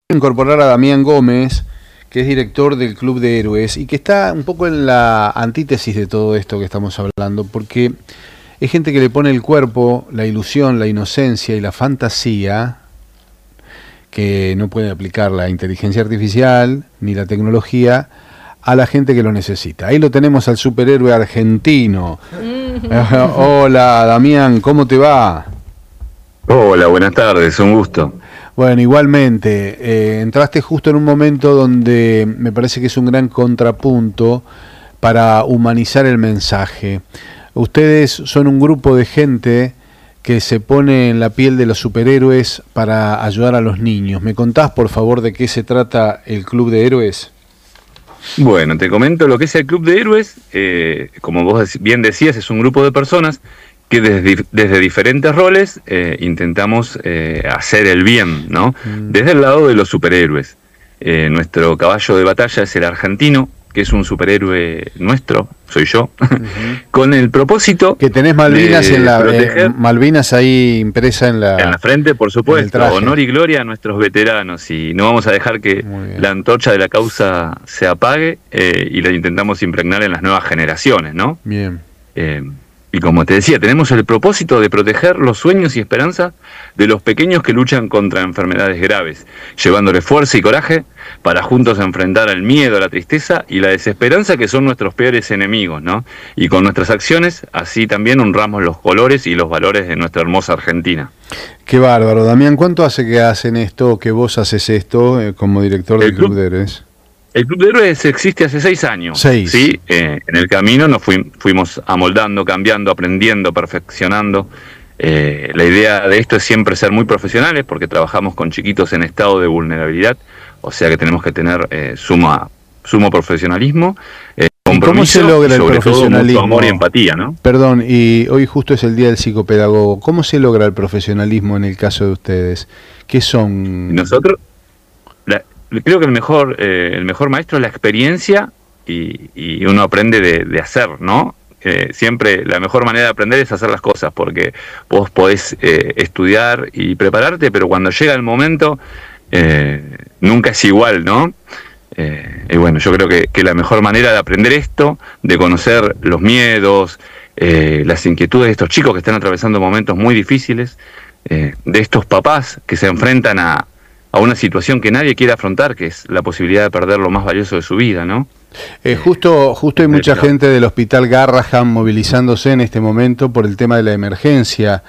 Incorporar a Damián Gómez, que es director del Club de Héroes y que está un poco en la antítesis de todo esto que estamos hablando, porque es gente que le pone el cuerpo, la ilusión, la inocencia y la fantasía, que no puede aplicar la inteligencia artificial ni la tecnología a la gente que lo necesita. Ahí lo tenemos al superhéroe argentino. Hola Damián, ¿cómo te va? Hola, buenas tardes, un gusto. Bueno, igualmente, entraste justo en un momento donde me parece que es un gran contrapunto para humanizar el mensaje. Ustedes son un grupo de gente que se pone en la piel de los superhéroes para ayudar a los niños. ¿Me contás, por favor, de qué se trata el Club de Héroes? Bueno, te comento lo que es el Club de Héroes. Como vos bien decías, es un grupo de personas que desde diferentes roles intentamos hacer el bien, ¿no? Desde el lado de los superhéroes. Nuestro caballo de batalla es el argentino, que es un superhéroe nuestro, soy yo, con el propósito que tenés Malvinas de en la proteger, Malvinas ahí impresa en la frente, por supuesto, honor y gloria a nuestros veteranos, y no vamos a dejar que la antorcha de la causa se apague, y la intentamos impregnar en las nuevas generaciones, ¿no? Bien. Y como te decía, tenemos el propósito de proteger los sueños y esperanzas de los pequeños que luchan contra enfermedades graves, llevándoles fuerza y coraje para juntos enfrentar el miedo, la tristeza y la desesperanza, que son nuestros peores enemigos, ¿no? Y con nuestras acciones, así también honramos los colores y los valores de nuestra hermosa Argentina. Qué bárbaro. Damián, ¿cuánto hace que hacen esto, que vos haces esto como director del Club de Héroes? El Club de Héroes existe hace 6 años. 6. ¿Sí? En el camino nos fuimos amoldando, cambiando, aprendiendo, perfeccionando. La idea de esto es siempre ser muy profesionales, porque trabajamos con chiquitos en estado de vulnerabilidad, o sea que tenemos que tener sumo profesionalismo, ¿Y cómo se logra el profesionalismo? Todo amor y empatía, ¿no? Perdón, y hoy justo es el Día del Psicopedagogo. ¿Cómo se logra el profesionalismo en el caso de ustedes? ¿Qué son? Nosotros... Creo que el mejor maestro es la experiencia, y uno aprende de hacer, ¿no? Siempre la mejor manera de aprender es hacer las cosas, porque vos podés estudiar y prepararte, pero cuando llega el momento nunca es igual, ¿no? Y bueno, yo creo que la mejor manera de aprender esto, de conocer los miedos, las inquietudes de estos chicos que están atravesando momentos muy difíciles, de estos papás que se enfrentan a una situación que nadie quiere afrontar, que es la posibilidad de perder lo más valioso de su vida, ¿no? Justo hay mucha gente del Hospital Garrahan movilizándose en este momento por el tema de la emergencia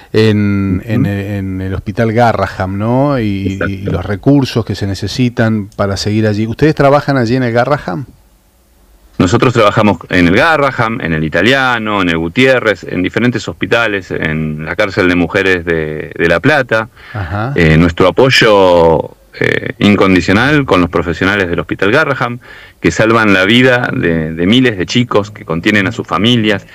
en el Hospital Garrahan, ¿no? Y los recursos que se necesitan para seguir allí. ¿Ustedes trabajan allí en el Garrahan? Nosotros trabajamos en el Garrahan, en el Italiano, en el Gutiérrez, en diferentes hospitales, en la cárcel de mujeres de La Plata. Nuestro apoyo incondicional con los profesionales del Hospital Garrahan, que salvan la vida de miles de chicos, que contienen a sus familias.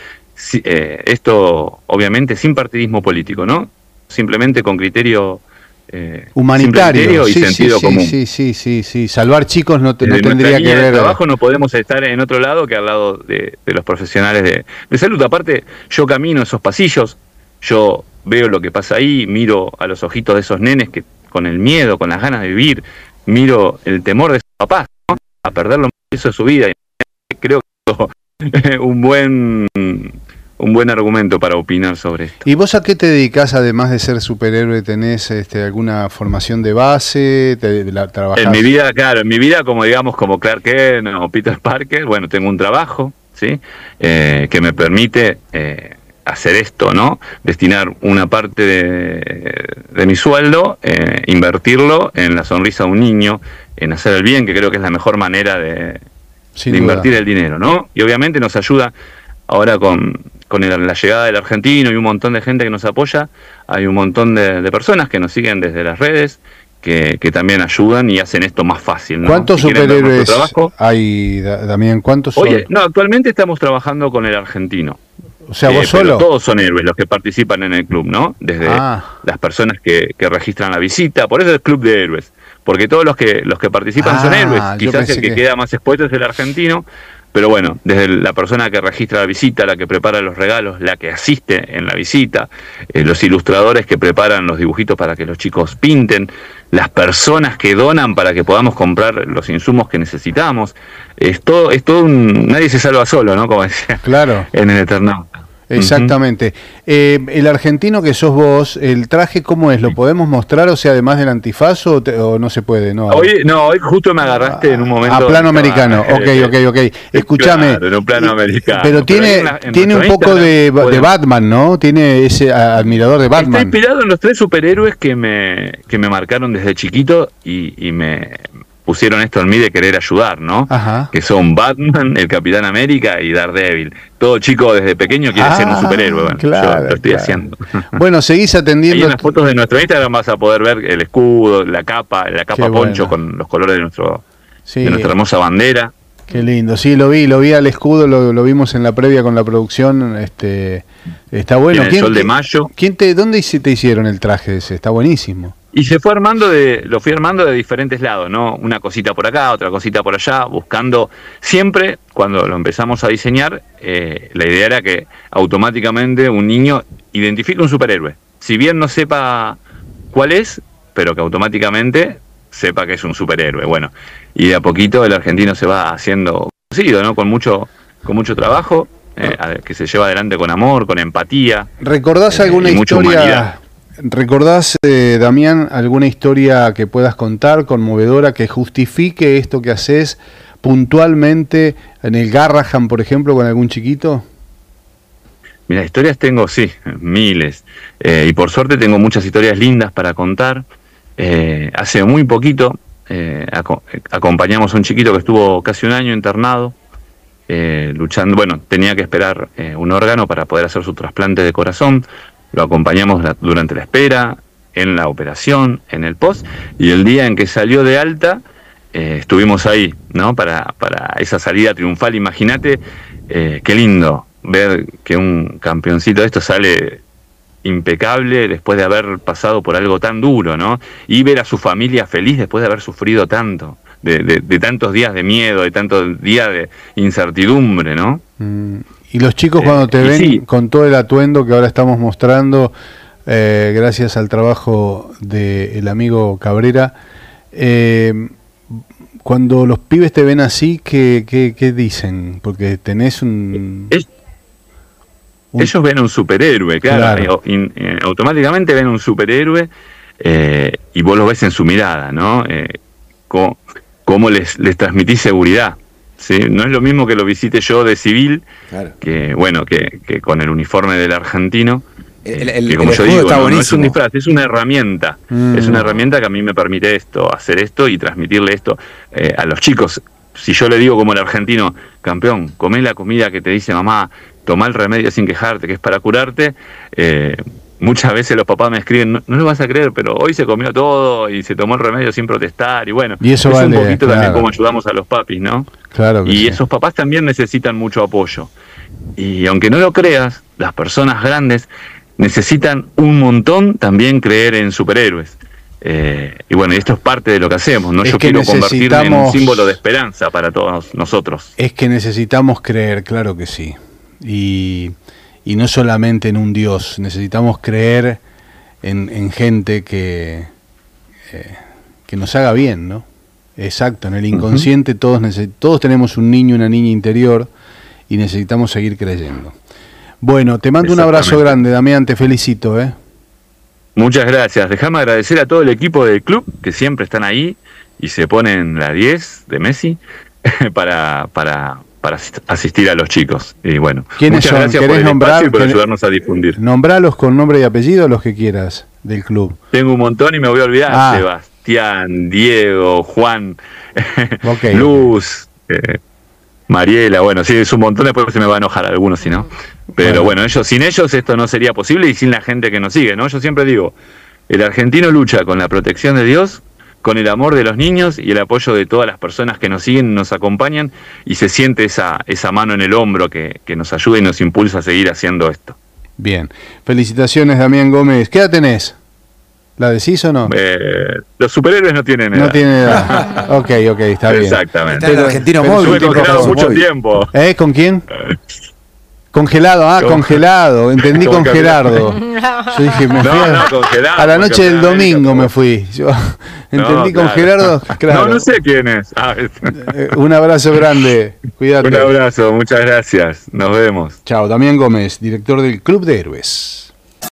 Esto, obviamente, sin partidismo político, ¿no? Simplemente con criterio humanitario y sentido común. Sí. Salvar chicos no tendría que ver. En trabajo no podemos estar en otro lado que al lado de los profesionales de salud. Aparte, yo camino esos pasillos, yo veo lo que pasa ahí, miro a los ojitos de esos nenes que con el miedo, con las ganas de vivir, miro el temor de esos papás, ¿no? A perder lo más valioso de su vida. Y creo que es un buen argumento para opinar sobre esto. ¿Y vos a qué te dedicás, además de ser superhéroe? ¿Tenés alguna formación de base? ¿Trabajás? En mi vida, claro, como Clark Kent o Peter Parker, bueno, tengo un trabajo, ¿sí? Que me permite hacer esto, ¿no? Destinar una parte de mi sueldo, invertirlo en la sonrisa de un niño, en hacer el bien, que creo que es la mejor manera de invertir el dinero, ¿no? Y obviamente nos ayuda ahora con la llegada del argentino y un montón de gente que nos apoya. Hay un montón de personas que nos siguen desde las redes, que también ayudan y hacen esto más fácil, ¿no? ¿Cuántos superhéroes hay, Damián? ¿Cuántos son? Oye, no, actualmente estamos trabajando con el argentino. O sea, vos solo. Todos son héroes los que participan en el club, ¿no? Desde las personas que registran la visita, por eso es el Club de Héroes. Porque todos los que participan son héroes. Quizás el que queda más expuesto es el argentino, Pero bueno, desde la persona que registra la visita, la que prepara los regalos, la que asiste en la visita, los ilustradores que preparan los dibujitos para que los chicos pinten, las personas que donan para que podamos comprar los insumos que necesitamos. Es todo nadie se salva solo, ¿no? Como decía, claro, en el Eternauta. Exactamente. El argentino que sos vos, el traje, ¿cómo es? ¿Lo podemos mostrar? O sea, además del antifaz, o no se puede. No, hoy justo me agarraste en un momento. A plano americano. Ok. Escúchame. Claro, en un plano americano. Pero tiene un poco de Batman, ¿no? Tiene ese admirador de Batman. Está inspirado en los 3 superhéroes que me marcaron desde chiquito y me pusieron esto en mí de querer ayudar, ¿no? Ajá. Que son Batman, el Capitán América y Daredevil. Todo chico desde pequeño quiere ser un superhéroe. Bueno, claro, yo lo estoy haciendo. Bueno, seguís atendiendo. Ahí en las fotos de nuestro Instagram vas a poder ver el escudo, la capa poncho con los colores de nuestra hermosa bandera. Qué lindo, sí, lo vi al escudo, lo vimos en la previa con la producción, está bueno. En el sol de mayo. ¿Dónde te hicieron el traje ese? Está buenísimo. Y lo fui armando de diferentes lados, ¿no? Una cosita por acá, otra cosita por allá, buscando siempre, cuando lo empezamos a diseñar, la idea era que automáticamente un niño identifique un superhéroe. Si bien no sepa cuál es, pero que automáticamente sepa que es un superhéroe. Bueno, y de a poquito el argentino se va haciendo conocido, ¿no? Con mucho trabajo, que se lleva adelante con amor, con empatía. ¿Recordás alguna historia? ¿Recordás, Damián, alguna historia que puedas contar, conmovedora, que justifique esto que haces puntualmente en el Garrahan, por ejemplo, con algún chiquito? Mira, historias tengo, sí, miles. Y por suerte tengo muchas historias lindas para contar. Hace muy poquito acompañamos a un chiquito que estuvo casi un año internado, luchando. Bueno, tenía que esperar un órgano para poder hacer su trasplante de corazón. Lo acompañamos durante la espera, en la operación, en el post, y el día en que salió de alta, estuvimos ahí, ¿no? Para esa salida triunfal. Imagínate, qué lindo ver que un campeoncito de esto sale impecable después de haber pasado por algo tan duro, ¿no? Y ver a su familia feliz después de haber sufrido tanto, de tantos días de miedo, de tantos días de incertidumbre, ¿no? Y los chicos cuando te ven con todo el atuendo que ahora estamos mostrando, gracias al trabajo del amigo Cabrera, cuando los pibes te ven así, ¿qué dicen? Porque tenés ellos ven un superhéroe, claro. Automáticamente ven un superhéroe, y vos lo ves en su mirada, ¿no? Cómo les transmitís seguridad. ¿Sí? No es lo mismo que lo visite yo de civil, claro, que con el uniforme del argentino. Que como yo digo, no es un disfraz, es una herramienta. Es una herramienta que a mí me permite hacer esto y transmitirle esto a los chicos. Si yo le digo como el argentino, campeón, comé la comida que te dice mamá, tomá el remedio sin quejarte, que es para curarte, muchas veces los papás me escriben, no lo vas a creer, pero hoy se comió todo y se tomó el remedio sin protestar, y bueno, y eso es un poquito también como ayudamos a los papis, ¿no? Claro que y esos papás también necesitan mucho apoyo. Y aunque no lo creas, las personas grandes necesitan un montón también creer en superhéroes. Y bueno, esto es parte de lo que hacemos, ¿no? Yo quiero convertirme en un símbolo de esperanza para todos nosotros. Es que necesitamos creer, claro que sí. Y no solamente en un Dios, necesitamos creer en gente que nos haga bien, ¿no? Exacto, en el inconsciente todos tenemos un niño, una niña interior y necesitamos seguir creyendo. Bueno, te mando un abrazo grande, Damián, te felicito, Muchas gracias. Déjame agradecer a todo el equipo del club que siempre están ahí y se ponen la 10 de Messi para asistir a los chicos. Y bueno, muchas gracias por el espacio y por ayudarnos a difundir. Nombralos con nombre y apellido, los que quieras, del club. Tengo un montón y me voy a olvidar. Sebastián, Diego, Juan, Luz, Mariela, bueno, sí, es un montón, después se me va a enojar algunos, si no. Pero bueno, sin ellos esto no sería posible y sin la gente que nos sigue, ¿no? Yo siempre digo, el argentino lucha con la protección de Dios, con el amor de los niños y el apoyo de todas las personas que nos siguen, nos acompañan, y se siente esa mano en el hombro que nos ayuda y nos impulsa a seguir haciendo esto. Bien, felicitaciones, Damián Gómez. ¿Qué edad tenés? ¿La decís o no? Los superhéroes no tienen edad. No tiene edad. Ok, está bien. Exactamente. Está el argentino móvil. Estuve congelado mucho tiempo. ¿Con quién? Congelado, congelado. Entendí con Gerardo. Yo dije, me fui congelado. A la noche del domingo me fui. Yo entendí con Gerardo. Claro. No sé quién es. Un abrazo grande. Cuídate. Un abrazo, muchas gracias. Nos vemos. Chao. Damián Gómez, director del Club de Héroes.